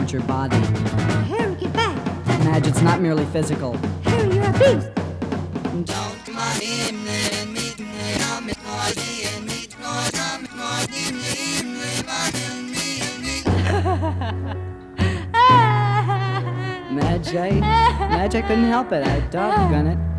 want your body. Harry, get back. Madge, it's not merely physical. Harry, you're a beast. Madge, I couldn't help it. I doggone it.